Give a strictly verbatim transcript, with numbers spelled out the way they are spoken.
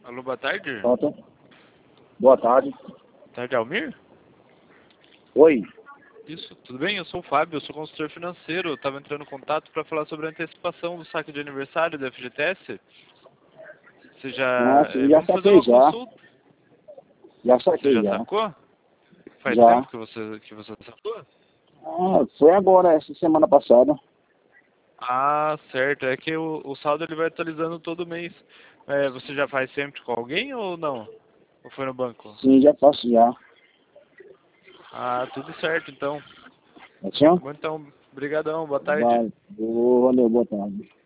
Alô, boa tarde. Pronto. Boa tarde. Tarde, Almir? Oi. Isso, tudo bem? Eu sou o Fábio, eu sou consultor financeiro. Eu estava entrando em contato para falar sobre a antecipação do saque de aniversário da F G T S. Você já... Nossa, eh, já Vamos fazer saquei uma já. consulta. Já Você saquei já já. sacou? Faz Já. tempo que você, que você sacou? Ah, foi agora, essa semana passada. Ah, certo. É que o, o saldo ele vai atualizando todo mês. É, você já faz sempre com alguém ou não? Ou foi no banco? Sim, já faço já. Ah, tudo certo então. Assim, ó. Bom, então, brigadão, boa tarde. Vai. Valeu, boa tarde.